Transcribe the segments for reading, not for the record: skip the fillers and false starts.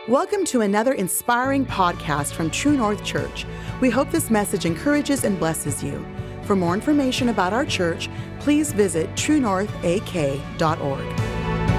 Welcome to another inspiring podcast from True North Church. We hope this message encourages and blesses you. For more information about our church, please visit truenorthak.org.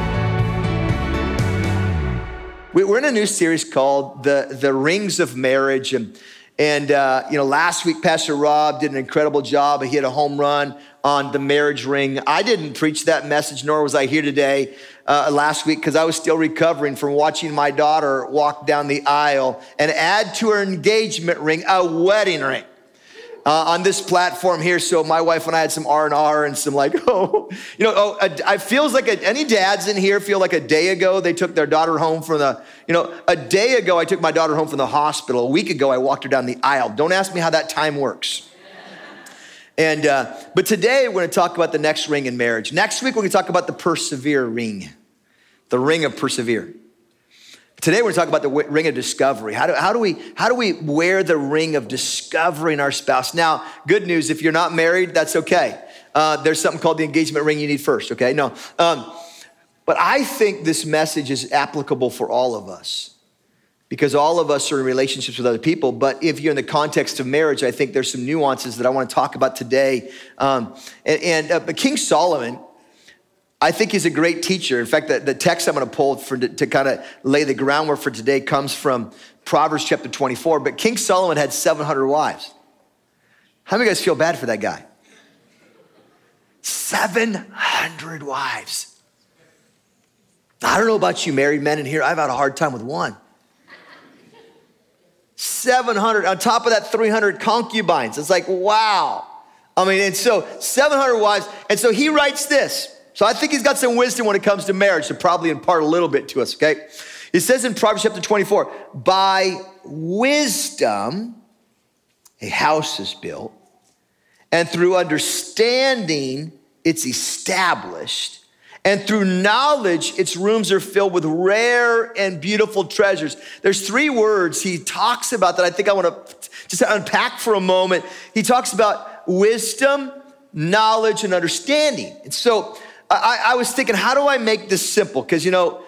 We're in a new series called The Rings of Marriage. And last week, Pastor Rob did an incredible job. He hit a home run on the marriage ring. I didn't preach that message, nor was I here today last week, because I was still recovering from watching my daughter walk down the aisle and add to her engagement ring a wedding ring on this platform here. So my wife and I had some R&R and some I feels like any dads in here feel like a day ago they took their daughter home from a day ago I took my daughter home from the hospital. A week ago I walked her down the aisle. Don't ask me how that time works. And but today we're going to talk about the next ring in marriage. Next week we're going to talk about the persevere ring, the ring of persevere. Today we're going to talk about the ring of discovery. How do we wear the ring of discovering our spouse? Now, good news, if you're not married, that's okay. There's something called the engagement ring you need first, okay? No, but I think this message is applicable for all of us because all of us are in relationships with other people. But if you're in the context of marriage, I think there's some nuances that I want to talk about today. But King Solomon, I think he's a great teacher. In fact, the text I'm going to pull to kind of lay the groundwork for today comes from Proverbs chapter 24. But King Solomon had 700 wives. How many of you guys feel bad for that guy? 700 wives. I don't know about you married men in here. I've had a hard time with one. 700, on top of that 300 concubines. It's like, wow. And so 700 wives. And so he writes this. So I think he's got some wisdom when it comes to marriage to probably impart a little bit to us, okay? It says in Proverbs chapter 24, by wisdom, a house is built, and through understanding, it's established, and through knowledge, its rooms are filled with rare and beautiful treasures. There's three words he talks about that I think I want to just unpack for a moment. He talks about wisdom, knowledge, and understanding. And so I was thinking, how do I make this simple? Because,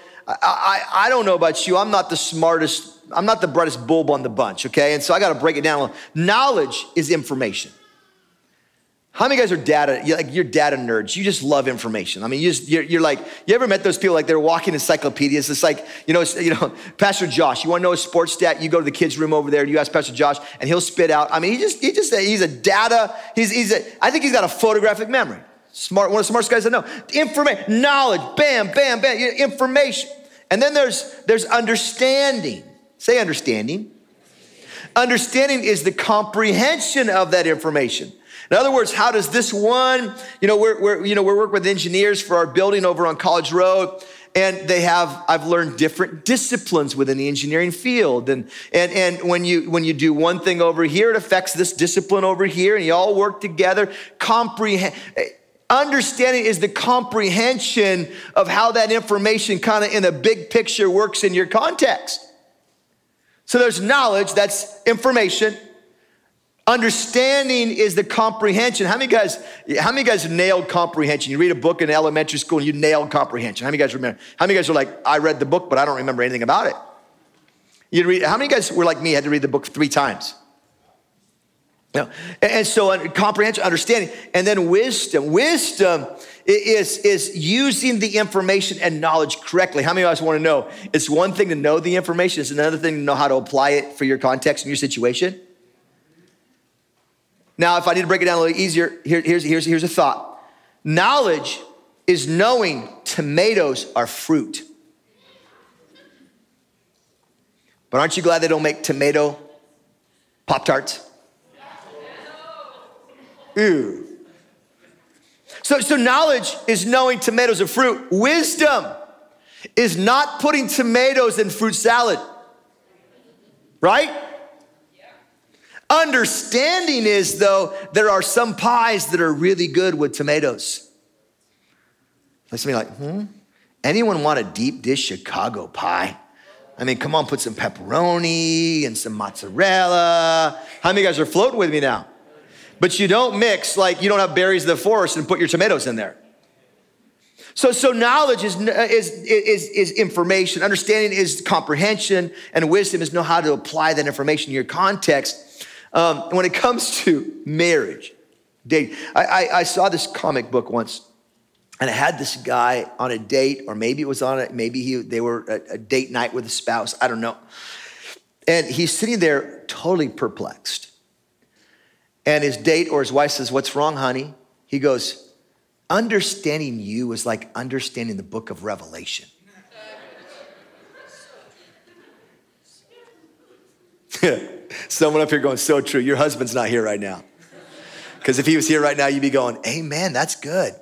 I don't know about you. I'm not the smartest. I'm not the brightest bulb on the bunch, okay? And so I got to break it down. Knowledge is information. How many guys are data? You're data nerds. You just love information. You're like, you ever met those people like they're walking encyclopedias? It's like, Pastor Josh, you want to know a sports stat? You go to the kids' room over there, you ask Pastor Josh, and he'll spit out. He's a data. I think he's got a photographic memory. Smart, one of the smartest guys I know. Information, knowledge, bam, bam, bam, information. And then there's understanding. Say understanding. Understanding is the comprehension of that information. In other words, how does this one, we're working with engineers for our building over on College Road, and I've learned different disciplines within the engineering field. And when you do one thing over here, it affects this discipline over here, and you all work together. Understanding is the comprehension of how that information kind of in a big picture works in your context. So there's knowledge, that's information. Understanding is the comprehension. How many guys nailed comprehension? You read a book in elementary school and you nailed comprehension. How many guys remember? How many guys are like, I read the book, but I don't remember anything about it? How many guys were like me, had to read the book 3 times? And so comprehension, understanding, and then wisdom. Wisdom is using the information and knowledge correctly. How many of us want to know? It's one thing to know the information. It's another thing to know how to apply it for your context and your situation. Now, if I need to break it down a little easier, here's a thought. Knowledge is knowing tomatoes are fruit. But aren't you glad they don't make tomato Pop-Tarts? Ew. So knowledge is knowing tomatoes are fruit. Wisdom is not putting tomatoes in fruit salad. Right? Understanding is, though, there are some pies that are really good with tomatoes. Like somebody like, anyone want a deep dish Chicago pie? Come on, put some pepperoni and some mozzarella. How many of you guys are floating with me now? But you don't mix, like you don't have berries of the forest and put your tomatoes in there. So knowledge is information. Understanding is comprehension, and wisdom is know how to apply that information in your context. When it comes to marriage, dating, I saw this comic book once, and it had this guy on a date, or maybe it was they were a date night with a spouse. I don't know. And he's sitting there totally perplexed. And his date or his wife says, "What's wrong, honey?" He goes, "Understanding you is like understanding the book of Revelation." Someone up here going, "So true." Your husband's not here right now. Because if he was here right now, you'd be going, "Amen, that's good."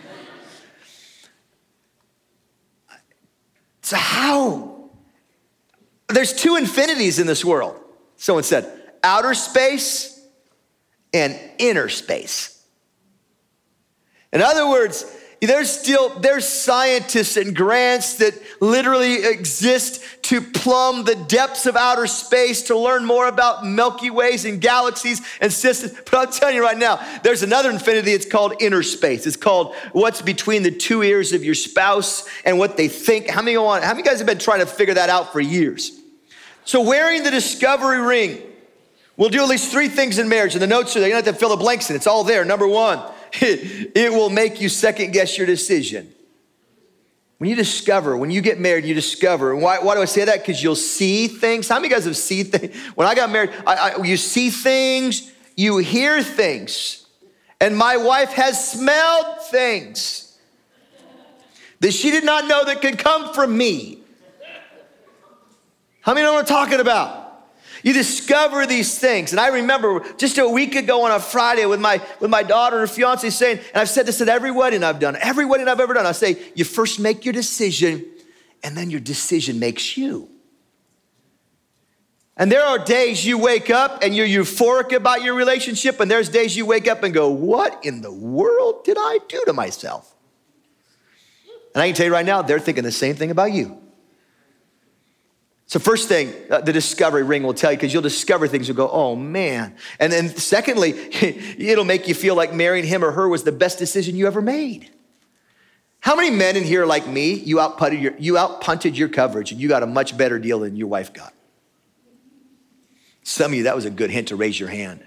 So how? There's two infinities in this world. Someone said, outer space and inner space. In other words, there's scientists and grants that literally exist to plumb the depths of outer space to learn more about Milky Ways and galaxies and systems. But I'm telling you right now, there's another infinity. It's called inner space. It's called what's between the two ears of your spouse and what they think. How many guys have been trying to figure that out for years? So wearing the discovery ring will do at least three things in marriage. And the notes are there. You don't have to fill the blanks in. It's all there. Number one, it will make you second guess your decision. When you get married, you discover. And why do I say that? Because you'll see things. How many of you guys have seen things? When I got married, you see things, you hear things. And my wife has smelled things that she did not know that could come from me. How many know what I'm talking about? You discover these things. And I remember just a week ago on a Friday with my daughter and her fiance saying, and I've said this at every wedding I've done, every wedding I've ever done, I say, you first make your decision, and then your decision makes you. And there are days you wake up and you're euphoric about your relationship, and there's days you wake up and go, what in the world did I do to myself? And I can tell you right now, they're thinking the same thing about you. So first thing, the discovery ring will tell you, because you'll discover things, you'll go, oh man. And then secondly, it'll make you feel like marrying him or her was the best decision you ever made. How many men in here like me, you outpunted your coverage and you got a much better deal than your wife got? Some of you, that was a good hint to raise your hand.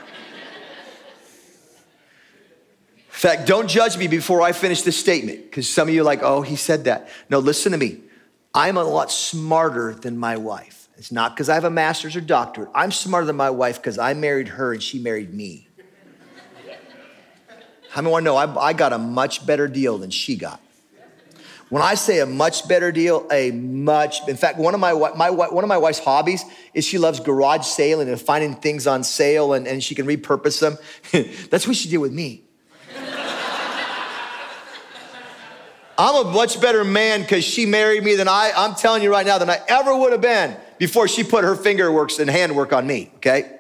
In fact, don't judge me before I finish this statement, because some of you are like, oh, he said that. No, listen to me. I'm a lot smarter than my wife. It's not because I have a master's or doctorate. I'm smarter than my wife because I married her and she married me. How many want to know I got a much better deal than she got? When I say a much better deal, in fact, one of my wife's hobbies is she loves garage sailing and finding things on sale and she can repurpose them. That's what she did with me. I'm a much better man because she married me than I'm telling you right now, than I ever would have been before she put her fingerworks and handwork on me, okay?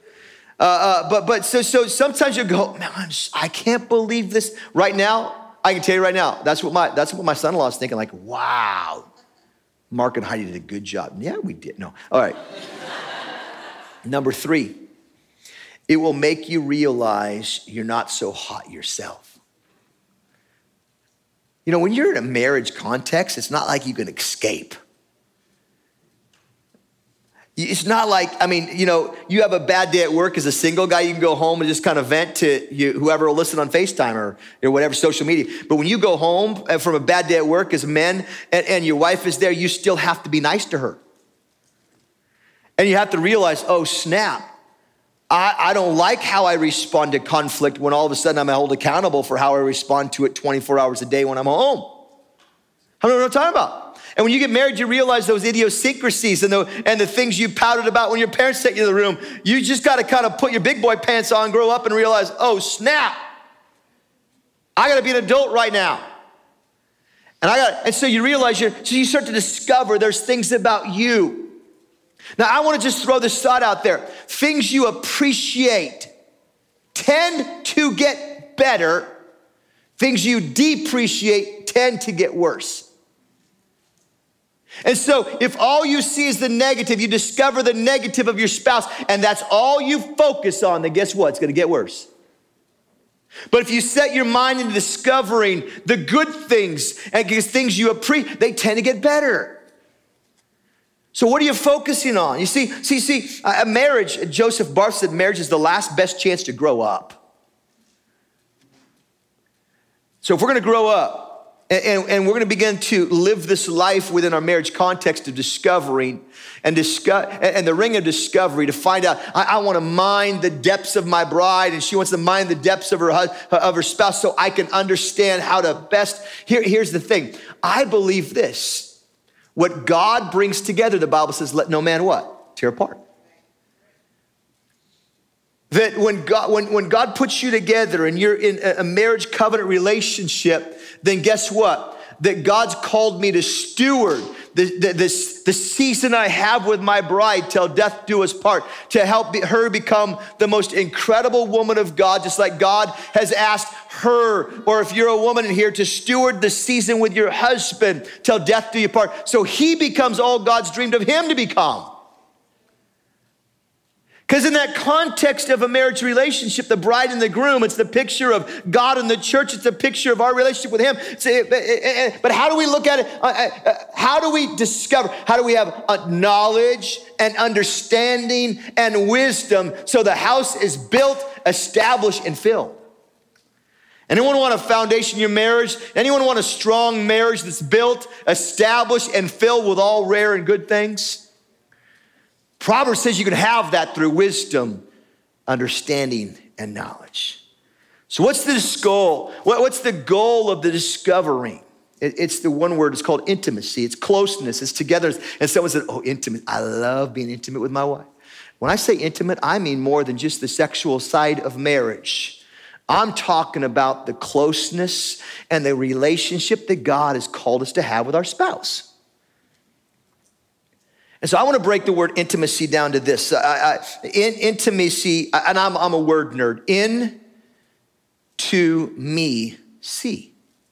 So sometimes you go, man, I can't believe this. Right now, I can tell you right now, that's what my son-in-law is thinking, like, wow, Mark and Heidi did a good job. Yeah, we did. No, all right. Number 3, it will make you realize you're not so hot yourself. You know, when you're in a marriage context, it's not like you can escape. It's not like, you have a bad day at work as a single guy, you can go home and just kind of vent to whoever will listen on FaceTime or whatever, social media. But when you go home from a bad day at work as men and your wife is there, you still have to be nice to her. And you have to realize, oh, snap. I don't like how I respond to conflict when all of a sudden I'm held accountable for how I respond to it 24 hours a day when I'm home. I don't know what I'm talking about. And when you get married, you realize those idiosyncrasies and the things you pouted about when your parents sent you to the room. You just got to kind of put your big boy pants on, grow up and realize, oh, snap. I got to be an adult right now. And so you realize so you start to discover there's things about you. Now, I want to just throw this thought out there. Things you appreciate tend to get better. Things you depreciate tend to get worse. And so if all you see is the negative, you discover the negative of your spouse, and that's all you focus on, then guess what? It's going to get worse. But if you set your mind into discovering the good things and things you appreciate, they tend to get better. So what are you focusing on? You see, a marriage, Joseph Barth said marriage is the last best chance to grow up. So if we're gonna grow up, and we're gonna begin to live this life within our marriage context of discovering and the ring of discovery to find out, I wanna mine the depths of my bride and she wants to mine the depths of her spouse so I can understand how to best. Here's the thing, I believe this, what God brings together, the Bible says, let no man what? Tear apart. That when God puts you together and you're in a marriage covenant relationship, then guess what? That God's called me to steward the season I have with my bride till death do us part, to help her become the most incredible woman of God, just like God has asked her, or if you're a woman in here, to steward the season with your husband till death do you part, so he becomes all God's dreamed of him to become. Because in that context of a marriage relationship, the bride and the groom, it's the picture of God and the church. It's a picture of our relationship with him. But how do we look at it? How do we discover? How do we have knowledge and understanding and wisdom so the house is built, established, and filled? Anyone want a foundation in your marriage? Anyone want a strong marriage that's built, established, and filled with all rare and good things? Proverbs says you can have that through wisdom, understanding, and knowledge. So what's the goal? What's the goal of the discovering? It's the one word, it's called intimacy. It's closeness, it's togetherness. And someone said, oh, intimate. I love being intimate with my wife. When I say intimate, I mean more than just the sexual side of marriage. I'm talking about the closeness and the relationship that God has called us to have with our spouse. And so I want to break the word intimacy down to this. Intimacy, and I'm a word nerd. In to me see.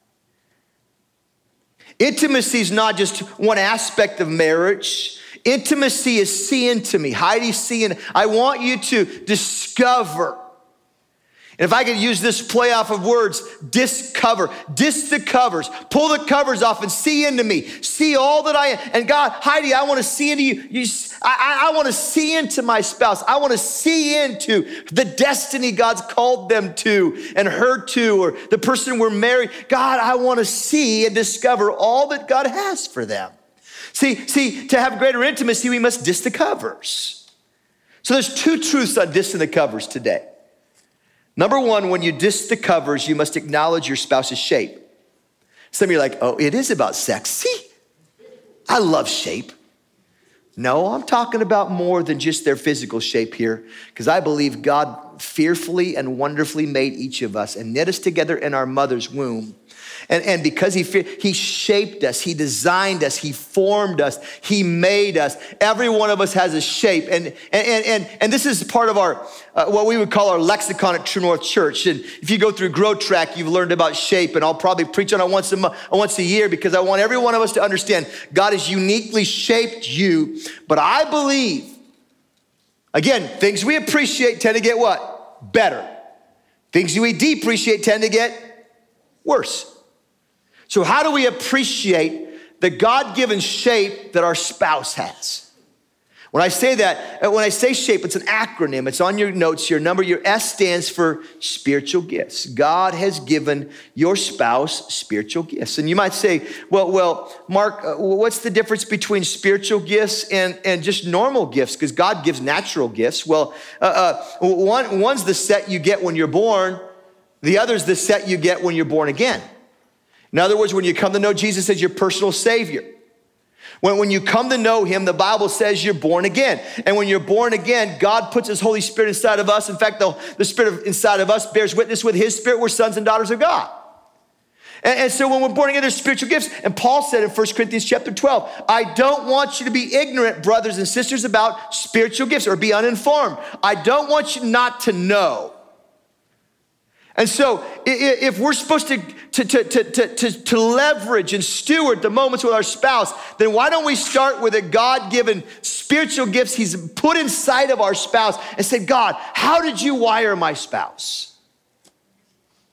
Intimacy is not just one aspect of marriage. Intimacy is see into me. Heidi, see in. I want you to discover. And if I could use this play off of words, discover, the covers, pull the covers off and see into me, see all that I am. And God, Heidi, I want to see into you. I want to see into my spouse. I want to see into the destiny God's called them to and her to, or the person we're married. God, I want to see and discover all that God has for them. See, to have greater intimacy, we must diss the covers. So there's two truths on dissing the covers today. Number one, when you diss the covers, you must acknowledge your spouse's shape. Some of you are like, oh, it is about sex. See, I love shape. No, I'm talking about more than just their physical shape here, because I believe God fearfully and wonderfully made each of us and knit us together in our mother's womb. And because he shaped us, he designed us, he formed us, he made us. Every one of us has a shape. And this is part of our, what we would call our lexicon at True North Church. And if you go through Grow Track, you've learned about shape. And I'll probably preach on it once a year, because I want every one of us to understand God has uniquely shaped you. But I believe, again, things we appreciate tend to get what? Better. Things we depreciate tend to get worse. So how do we appreciate the God-given shape that our spouse has? When I say that, when I say shape, it's an acronym. It's on your notes here. Your S stands for spiritual gifts. God has given your spouse spiritual gifts. And you might say, well, Mark, what's the difference between spiritual gifts and just normal gifts? Because God gives natural gifts. Well, one's the set you get when you're born. The other's the set you get when you're born again. In other words, when you come to know Jesus as your personal Savior, when you come to know him, the Bible says you're born again. And when you're born again, God puts his Holy Spirit inside of us. In fact, the Spirit inside of us bears witness with his Spirit. We're sons and daughters of God. And so when we're born again, there's spiritual gifts. And Paul said in 1 Corinthians chapter 12, I don't want you to be ignorant, brothers and sisters, about spiritual gifts, or be uninformed. I don't want you not to know. And so if we're supposed to leverage and steward the moments with our spouse, then why don't we start with a God-given spiritual gifts he's put inside of our spouse and say, God, how did you wire my spouse?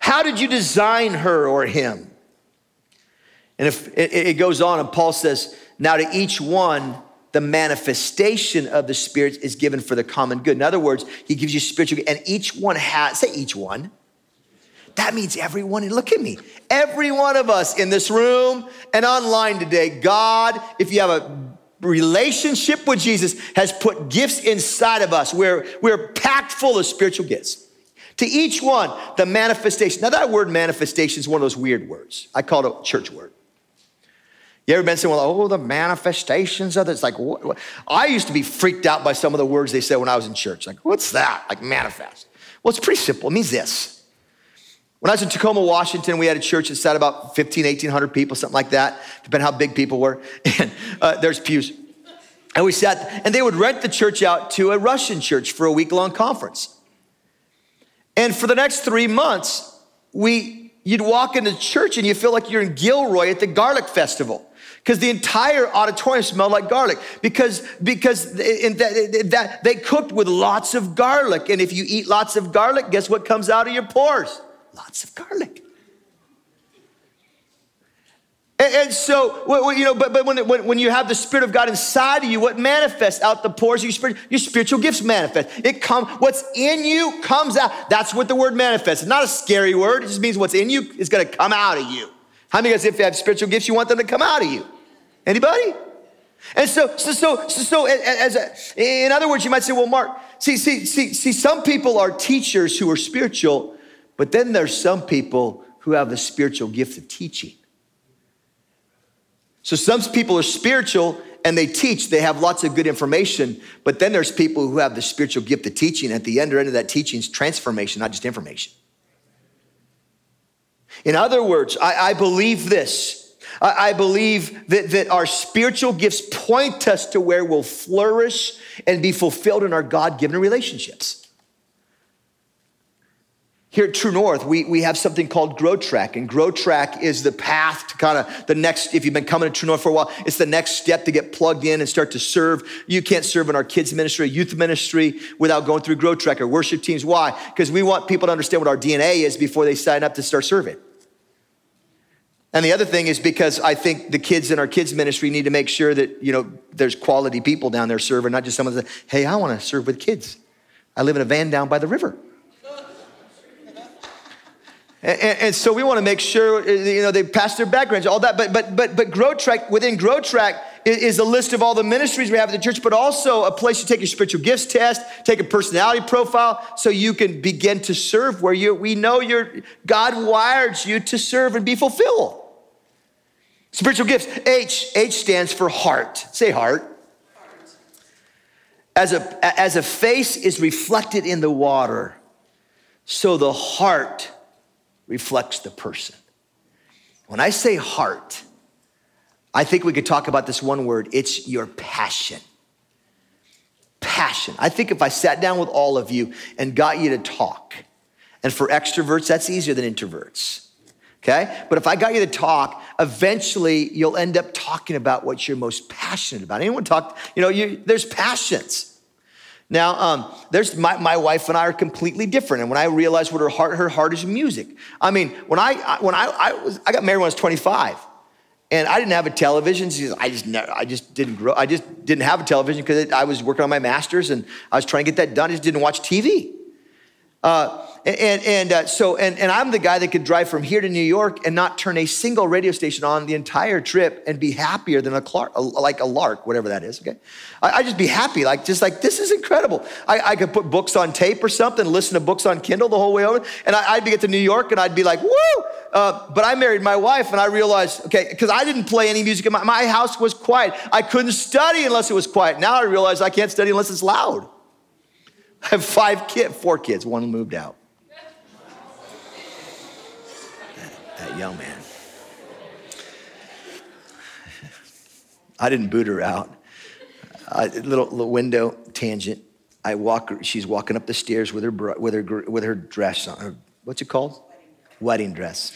How did you design her or him? And if it goes on, and Paul says, now to each one, the manifestation of the Spirit is given for the common good. In other words, he gives you spiritual, and each one has, say each one. That means everyone, and look at me. Every one of us in this room and online today, God, if you have a relationship with Jesus, has put gifts inside of us. We're packed full of spiritual gifts. To each one, the manifestation. Now that word manifestation is one of those weird words. I call it a church word. You ever been saying, well, oh, the manifestations of it? It's like, what? I used to be freaked out by some of the words they said when I was in church. Like, what's that? Like manifest. Well, it's pretty simple. It means this. When I was in Tacoma, Washington, we had a church that sat about 1,800 people, something like that, depending how big people were. And there's pews. And we sat, and they would rent the church out to a Russian church for a week-long conference. And for the next 3 months, you'd walk into church and you feel like you're in Gilroy at the Garlic Festival. Because the entire auditorium smelled like garlic. Because they cooked with lots of garlic. And if you eat lots of garlic, guess what comes out of your pores? Lots of garlic. And so, but when you have the Spirit of God inside of you, what manifests out the pores, your spiritual gifts manifest. What's in you comes out. That's what the word manifests. It's not a scary word. It just means what's in you is going to come out of you. How many of you guys, if you have spiritual gifts, you want them to come out of you? Anybody? And so, in other words, you might say, well, Mark, see, some people are teachers who are spiritual, but then there's some people who have the spiritual gift of teaching. So some people are spiritual and they teach, they have lots of good information, but then there's people who have the spiritual gift of teaching. At the end of that teaching is transformation, not just information. In other words, I believe this. I believe that our spiritual gifts point us to where we'll flourish and be fulfilled in our God-given relationships. Here at True North, we have something called Grow Track, and Grow Track is the path to kind of the next, if you've been coming to True North for a while, it's the next step to get plugged in and start to serve. You can't serve in our kids ministry, youth ministry without going through Grow Track or worship teams. Why? Because we want people to understand what our DNA is before they sign up to start serving. And the other thing is because I think the kids in our kids ministry need to make sure that, there's quality people down there serving, not just someone that, hey, I want to serve with kids. I live in a van down by the river. And so we want to make sure, they pass their backgrounds, all that. But Grow Track, within Grow Track is a list of all the ministries we have at the church, but also a place to take your spiritual gifts test, take a personality profile, so you can begin to serve where we know God wired you to serve and be fulfilled. Spiritual gifts. H stands for heart. Say heart. As a face is reflected in the water, so the heart reflects the person. When I say heart, I think we could talk about this one word. It's your passion. Passion. I think if I sat down with all of you and got you to talk, and for extroverts, that's easier than introverts, okay? But if I got you to talk, eventually you'll end up talking about what you're most passionate about. Anyone talk, there's passions. Now, there's my wife and I are completely different. And when I realized what her heart is music. I mean, when I got married when I was 25, and I didn't have a television. I just didn't have a television because I was working on my master's and I was trying to get that done. I just didn't watch TV. And I'm the guy that could drive from here to New York and not turn a single radio station on the entire trip and be happier than a lark, whatever that is, okay? I just be happy, this is incredible. I could put books on tape or something, listen to books on Kindle the whole way over, and I'd get to New York and I'd be like, woo! But I married my wife and I realized, okay, because I didn't play any music, my house was quiet. I couldn't study unless it was quiet. Now I realize I can't study unless it's loud. I have 4 kids, one moved out. That young man. I didn't boot her out. Little window tangent. She's walking up the stairs with her dress on. What's it called? Wedding dress.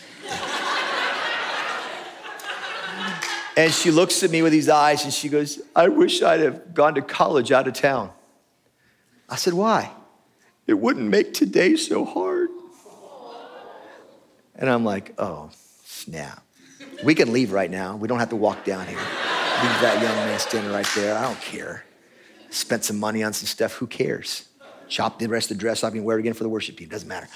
And she looks at me with these eyes and she goes, I wish I'd have gone to college out of town. I said, why? It wouldn't make today so hard. And I'm like, oh, snap. We can leave right now. We don't have to walk down here. Leave that young man standing right there. I don't care. Spent some money on some stuff. Who cares? Chop the rest of the dress off and wear it again for the worship team. Doesn't matter.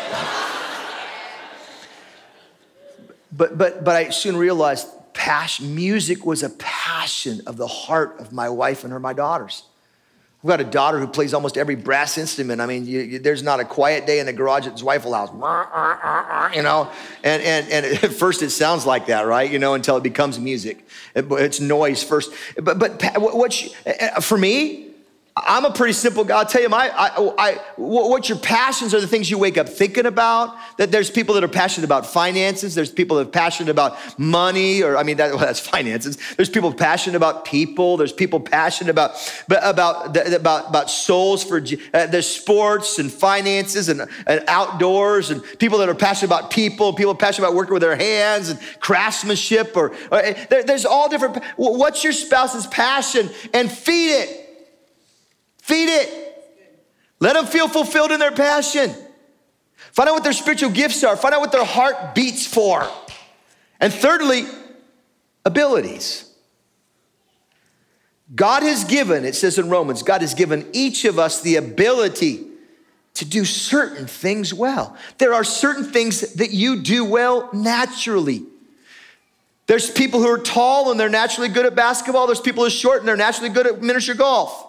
But I soon realized music was a passion of the heart of my wife and my daughters. I've got a daughter who plays almost every brass instrument. I mean, there's not a quiet day in the garage at his wife's house, you know? And at first it sounds like that, right? You know, until it becomes music. It's noise first. But for me, I'm a pretty simple guy. I'll tell you, what your passions are the things you wake up thinking about. That there's people that are passionate about finances. There's people that are passionate about money, that's finances. There's people passionate about people. There's people passionate about souls for the sports and finances and outdoors, and people that are passionate about people passionate about working with their hands and craftsmanship. Or there's all different. What's your spouse's passion? And feed it. Feed it. Let them feel fulfilled in their passion. Find out what their spiritual gifts are. Find out what their heart beats for. And thirdly, abilities. God has given, it says in Romans, God has given each of us the ability to do certain things well. There are certain things that you do well naturally. There's people who are tall and they're naturally good at basketball. There's people who are short and they're naturally good at miniature golf.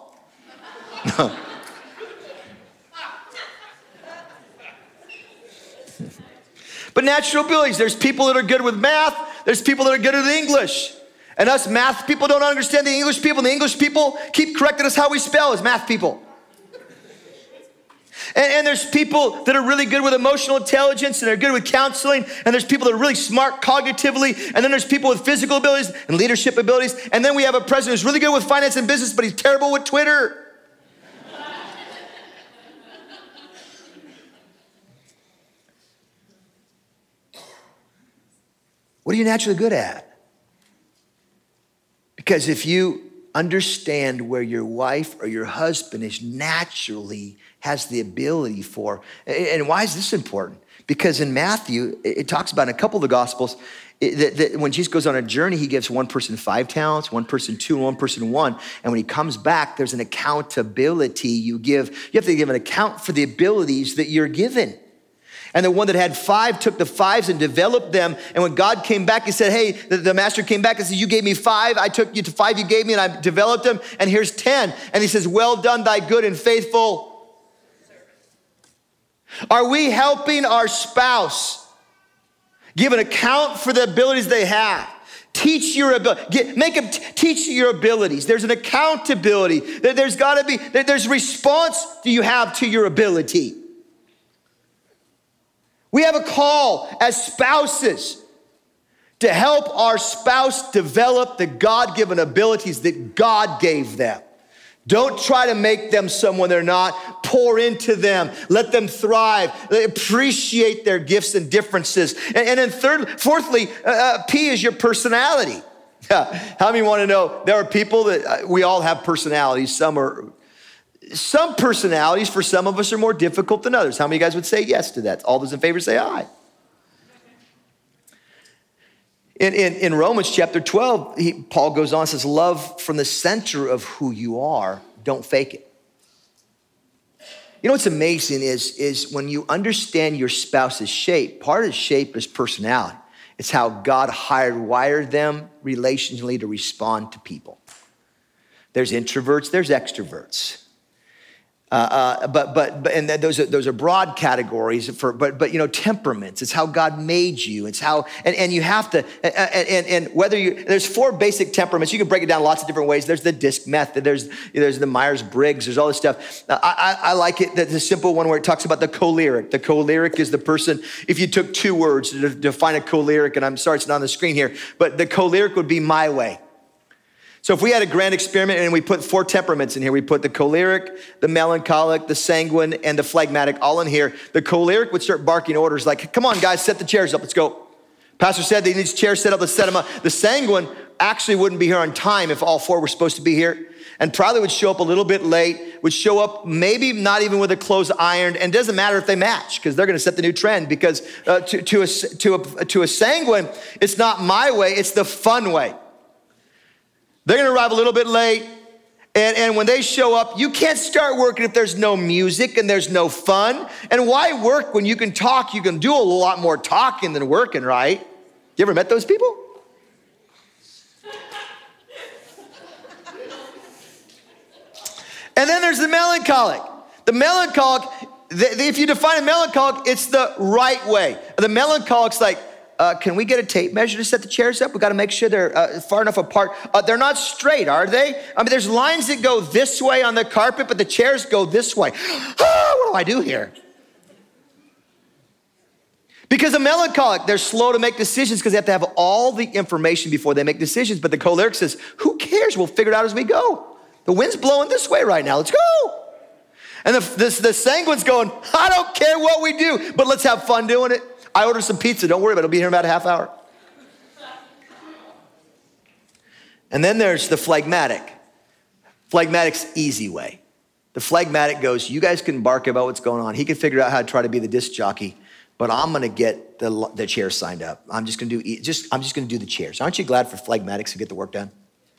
But natural abilities, there's people that are good with math, there's people that are good at English. And us math people don't understand the English people, and the English people keep correcting us how we spell as math people. And there's people that are really good with emotional intelligence and they're good with counseling, and there's people that are really smart cognitively, and then there's people with physical abilities and leadership abilities, and then we have a president who's really good with finance and business, but he's terrible with Twitter. What are you naturally good at? Because if you understand where your wife or your husband is naturally has the ability for, and why is this important? Because in Matthew, it talks about in a couple of the Gospels, that when Jesus goes on a journey, he gives one person 5 talents, one person 2, and one person 1. And when he comes back, there's an accountability you give. You have to give an account for the abilities that you're given. And the one that had 5 took the 5s and developed them. And when God came back, he said, hey, the master came back and said, you gave me 5. I took you to 5 you gave me and I developed them. And here's 10. And he says, well done, thy good and faithful. Are we helping our spouse give an account for the abilities they have? Teach your ability. Make them teach your abilities. There's an accountability. There's got to be, there's response you have to your ability. We have a call as spouses to help our spouse develop the God-given abilities that God gave them. Don't try to make them someone they're not. Pour into them. Let them thrive. Appreciate their gifts and differences. And then fourthly, P is your personality. How many want to know there are people that we all have personalities. Some personalities for some of us are more difficult than others. How many of you guys would say yes to that? All those in favor say aye. In Romans chapter 12, Paul goes on and says, love from the center of who you are, don't fake it. You know what's amazing is when you understand your spouse's shape, part of the shape is personality. It's how God hardwired them relationally to respond to people. There's introverts, there's extroverts. And those are broad categories but you know, temperaments. It's how God made you. It's how, and you have to, and whether there's 4 basic temperaments. You can break it down lots of different ways. There's the DISC method. There's the Myers-Briggs. There's all this stuff. I like it, the simple one where it talks about the choleric. The choleric is the person, if you took 2 words to define a choleric, and I'm sorry it's not on the screen here, but the choleric would be my way. So if we had a grand experiment and we put 4 temperaments in here, we put the choleric, the melancholic, the sanguine, and the phlegmatic all in here, the choleric would start barking orders like, come on guys, set the chairs up, let's go. Pastor said they need chairs set up, let's set them up. The sanguine actually wouldn't be here on time if all four were supposed to be here, and probably would show up a little bit late, would show up maybe not even with their clothes ironed, and it doesn't matter if they match, because they're gonna set the new trend, because to a sanguine, it's not my way, it's the fun way. They're gonna arrive a little bit late, and when they show up, you can't start working if there's no music and there's no fun. And why work when you can talk? You can do a lot more talking than working, right? You ever met those people? And then there's the melancholic. The melancholic, if you define a melancholic, it's the right way. The melancholic's like, can we get a tape measure to set the chairs up? We got to make sure they're far enough apart. They're not straight, are they? I mean, there's lines that go this way on the carpet, but the chairs go this way. What do I do here? Because the melancholic, they're slow to make decisions because they have to have all the information before they make decisions. But the choleric says, who cares? We'll figure it out as we go. The wind's blowing this way right now. Let's go. And the sanguine's going, I don't care what we do, but let's have fun doing it. I ordered some pizza. Don't worry about it. It'll be here in about a half hour. And then there's the phlegmatic. Phlegmatic's easy way. The phlegmatic goes, you guys can bark about what's going on. He can figure out how to try to be the disc jockey, but I'm going to get the chairs signed up. I'm just going to do the chairs. Aren't you glad for phlegmatics to get the work done?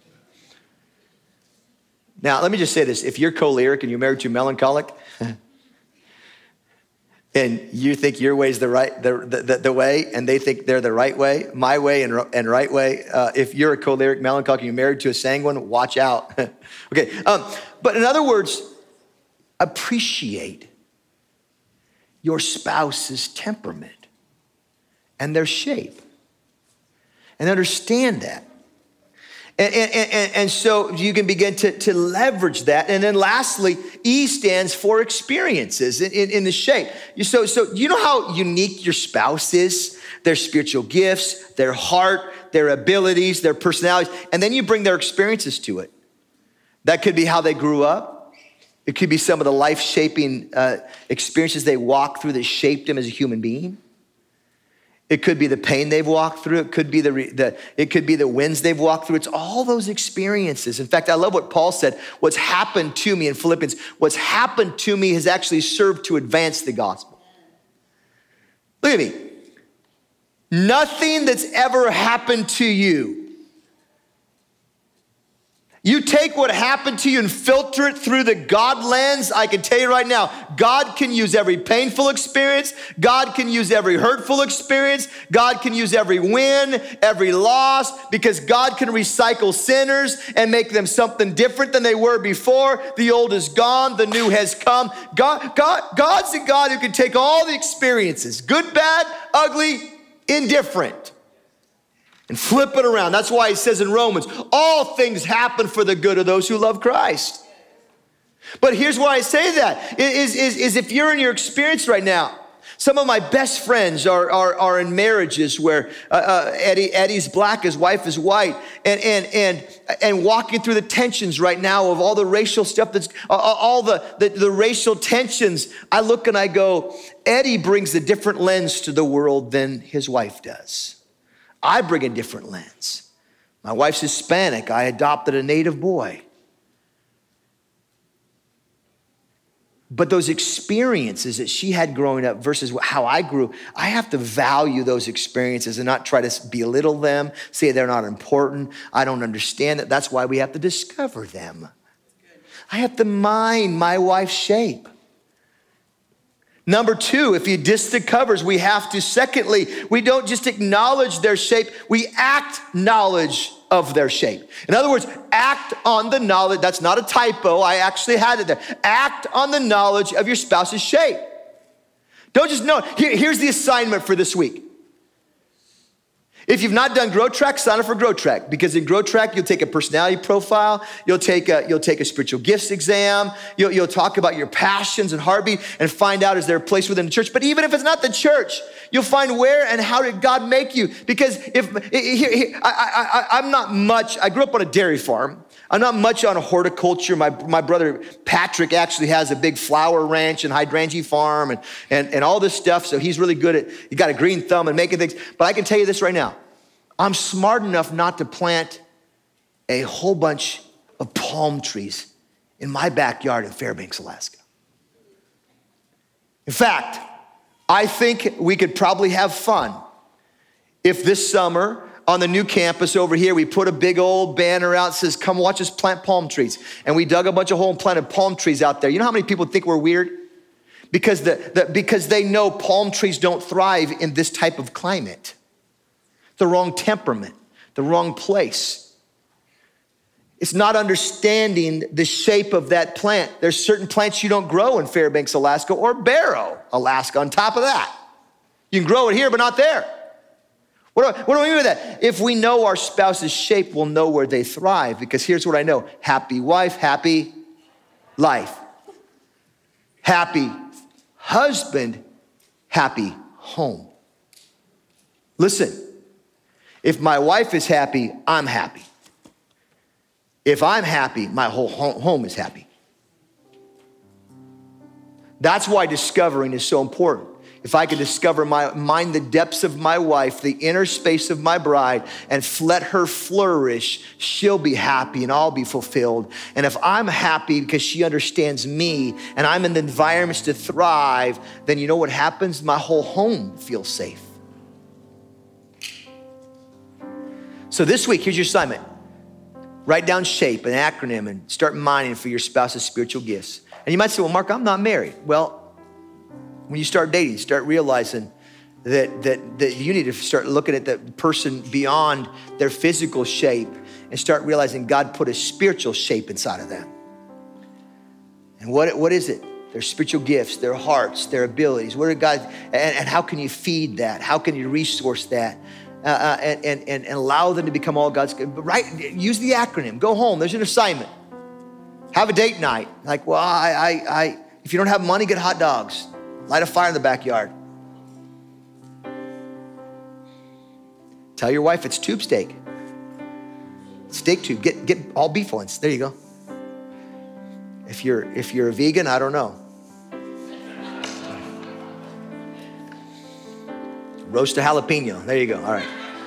Now, let me just say this. If you're choleric and you're married to a melancholic, and you think your way's the way, and they think they're the right way, my way and right way. If you're a choleric melancholic and you're married to a sanguine, watch out. Okay, but in other words, appreciate your spouse's temperament and their shape, and understand that. And so you can begin to leverage that. And then lastly, E stands for experiences in the shape. So you know how unique your spouse is? Their spiritual gifts, their heart, their abilities, their personalities. And then you bring their experiences to it. That could be how they grew up. It could be some of the life-shaping experiences they walked through that shaped them as a human being. It could be the pain they've walked through. It could be the wins they've walked through. It's all those experiences. In fact, I love what Paul said. What's happened to me in Philippians, what's happened to me has actually served to advance the gospel. Look at me. Nothing that's ever happened to you. You take what happened to you and filter it through the God lens. I can tell you right now, God can use every painful experience. God can use every hurtful experience. God can use every win, every loss, because God can recycle sinners and make them something different than they were before. The old is gone, the new has come. God's a God who can take all the experiences, good, bad, ugly, indifferent, and flip it around. That's why he says in Romans, all things happen for the good of those who love Christ. But here's why I say that, is if you're in your experience right now, some of my best friends are in marriages where Eddie's black, his wife is white, and walking through the tensions right now of all the racial stuff that's, all the racial tensions. I look and I go, Eddie brings a different lens to the world than his wife does. I bring a different lens. My wife's Hispanic. I adopted a native boy. But those experiences that she had growing up versus how I grew, I have to value those experiences and not try to belittle them, say they're not important. I don't understand it. That's why we have to discover them. I have to mind my wife's shape. Number two, if you diss the covers, we have to. Secondly, we don't just acknowledge their shape, we act knowledge of their shape. In other words, act on the knowledge. That's not a typo. I actually had it there. Act on the knowledge of your spouse's shape. Don't just know. Here's the assignment for this week. If you've not done Grow Track, sign up for Grow Track, because in Grow Track, you'll take a personality profile, you'll take a spiritual gifts exam, you'll talk about your passions and heartbeat and find out, is there a place within the church? But even if it's not the church, you'll find where and how did God make you? Because I'm not much, I grew up on a dairy farm. I'm not much on horticulture. My brother Patrick actually has a big flower ranch and hydrangea farm and all this stuff. So he's really good he got a green thumb and making things. But I can tell you this right now. I'm smart enough not to plant a whole bunch of palm trees in my backyard in Fairbanks, Alaska. In fact, I think we could probably have fun if this summer on the new campus over here, we put a big old banner out that says, come watch us plant palm trees. And we dug a bunch of holes and planted palm trees out there. You know how many people think we're weird? Because they know palm trees don't thrive in this type of climate. The wrong temperament, the wrong place. It's not understanding the shape of that plant. There's certain plants you don't grow in Fairbanks, Alaska, or Barrow, Alaska, on top of that. You can grow it here, but not there. What do I mean by that? If we know our spouse's shape, we'll know where they thrive, because here's what I know. Happy wife, happy life. Happy husband, happy home. Listen, if my wife is happy, I'm happy. If I'm happy, my whole home is happy. That's why discovering is so important. If I could discover mind the depths of my wife, the inner space of my bride, and let her flourish, she'll be happy and I'll be fulfilled. And if I'm happy because she understands me and I'm in the environments to thrive, then you know what happens? My whole home feels safe. So this week, here's your assignment. Write down SHAPE, an acronym, and start mining for your spouse's spiritual gifts. And you might say, well, Mark, I'm not married. Well, when you start dating, start realizing that you need to start looking at the person beyond their physical shape and start realizing God put a spiritual shape inside of them. And what is it? Their spiritual gifts, their hearts, their abilities. What are God, and how can you feed that? How can you resource that? And allow them to become all God's good. But use the acronym. Go home. There's an assignment. Have a date night. Like, well, if you don't have money, get hot dogs. Light a fire in the backyard. Tell your wife it's tube steak. Steak tube. Get all beef ones. There you go. If you're a vegan, I don't know. Roast a jalapeno. There you go. All right.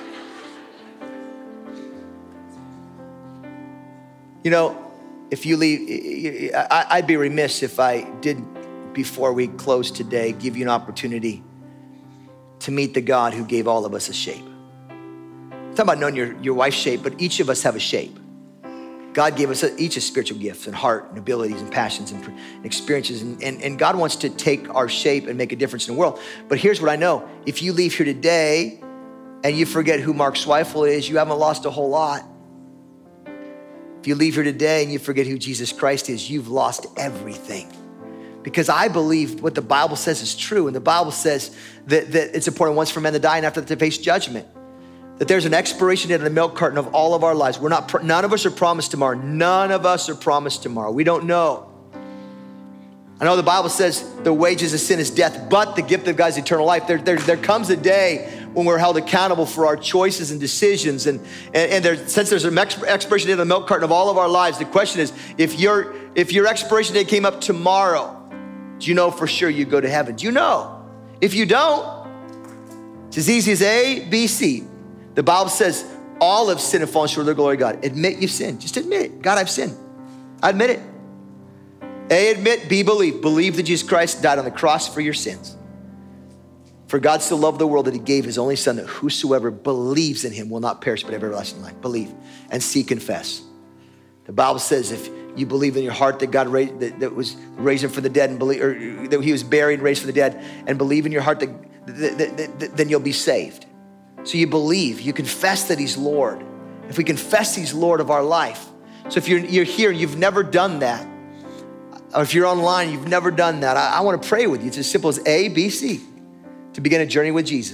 You know, if you leave, I'd be remiss if I didn't, before we close today, give you an opportunity to meet the God who gave all of us a shape. I'm talking about knowing your wife's shape, but each of us have a shape. God gave us each a spiritual gifts and heart and abilities and passions and experiences. And God wants to take our shape and make a difference in the world. But here's what I know. If you leave here today and you forget who Mark Zweifel is, you haven't lost a whole lot. If you leave here today and you forget who Jesus Christ is, you've lost everything. Because I believe what the Bible says is true. And the Bible says that it's important once for men to die and after that to face judgment. That there's an expiration date on the milk carton of all of our lives. None of us are promised tomorrow. None of us are promised tomorrow. We don't know. I know the Bible says the wages of sin is death, but the gift of God is eternal life. There comes a day when we're held accountable for our choices and decisions. And since there's an expiration date on the milk carton of all of our lives, the question is, if your expiration date came up tomorrow, do you know for sure you go to heaven? Do you know? If you don't, it's as easy as A, B, C. The Bible says all have sinned and fallen short of the glory of God. Admit you've sinned. Just admit it. God, I've sinned. I admit it. A, admit. B, believe. Believe that Jesus Christ died on the cross for your sins. For God so loved the world that he gave his only son, that whosoever believes in him will not perish but have everlasting life. Believe. And C, confess. The Bible says if you believe in your heart that God that was raised him from the dead, and believe, or that he was buried and raised from the dead, and believe in your heart that then you'll be saved. So you believe, you confess that he's Lord. If we confess he's Lord of our life. So if you're here, you've never done that. Or if you're online, you've never done that. I want to pray with you. It's as simple as A, B, C. To begin a journey with Jesus.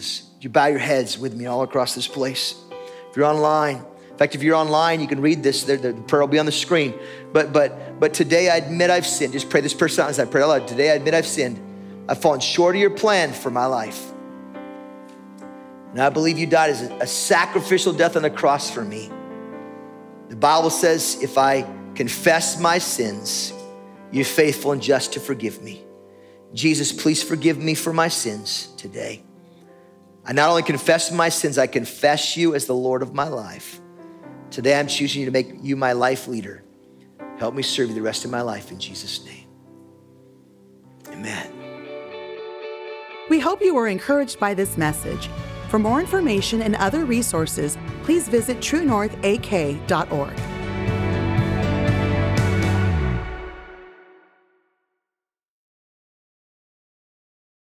you bow your heads with me all across this place? If you're online, in fact, if you're online, you can read this. The prayer will be on the screen. But today I admit I've sinned. Just pray this prayer as I pray out loud. Today I admit I've sinned. I've fallen short of your plan for my life. And I believe you died as a sacrificial death on the cross for me. The Bible says if I confess my sins, you're faithful and just to forgive me. Jesus, please forgive me for my sins today. I not only confess my sins, I confess you as the Lord of my life. Today I'm choosing you to make you my life leader. Help me serve you the rest of my life in Jesus' name. Amen. We hope you were encouraged by this message. For more information and other resources, please visit truenorthak.org.